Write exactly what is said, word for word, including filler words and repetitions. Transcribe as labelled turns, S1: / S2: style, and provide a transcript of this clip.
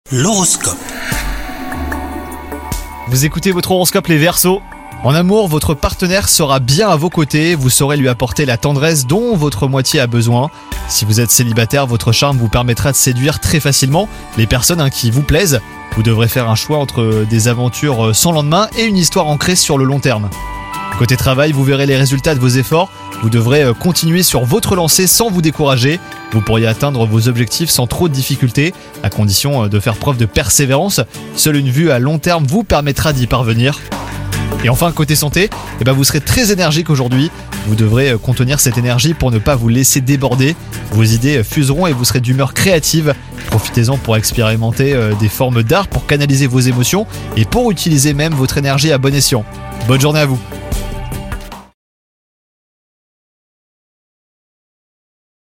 S1: L'horoscope.
S2: Vous écoutez votre horoscope les Verseaux. En amour, votre partenaire sera bien à vos côtés, vous saurez lui apporter la tendresse dont votre moitié a besoin. Si vous êtes célibataire, votre charme vous permettra de séduire très facilement les personnes hein, qui vous plaisent. Vous devrez faire un choix entre des aventures sans lendemain et une histoire ancrée sur le long terme. Côté travail, vous verrez les résultats de vos efforts. Vous devrez continuer sur votre lancée sans vous décourager. Vous pourriez atteindre vos objectifs sans trop de difficultés, à condition de faire preuve de persévérance. Seule une vue à long terme vous permettra d'y parvenir. Et enfin, côté santé, eh ben vous serez très énergique aujourd'hui. Vous devrez contenir cette énergie pour ne pas vous laisser déborder. Vos idées fuseront et vous serez d'humeur créative. Profitez-en pour expérimenter des formes d'art, pour canaliser vos émotions et pour utiliser même votre énergie à bon escient. Bonne journée à vous!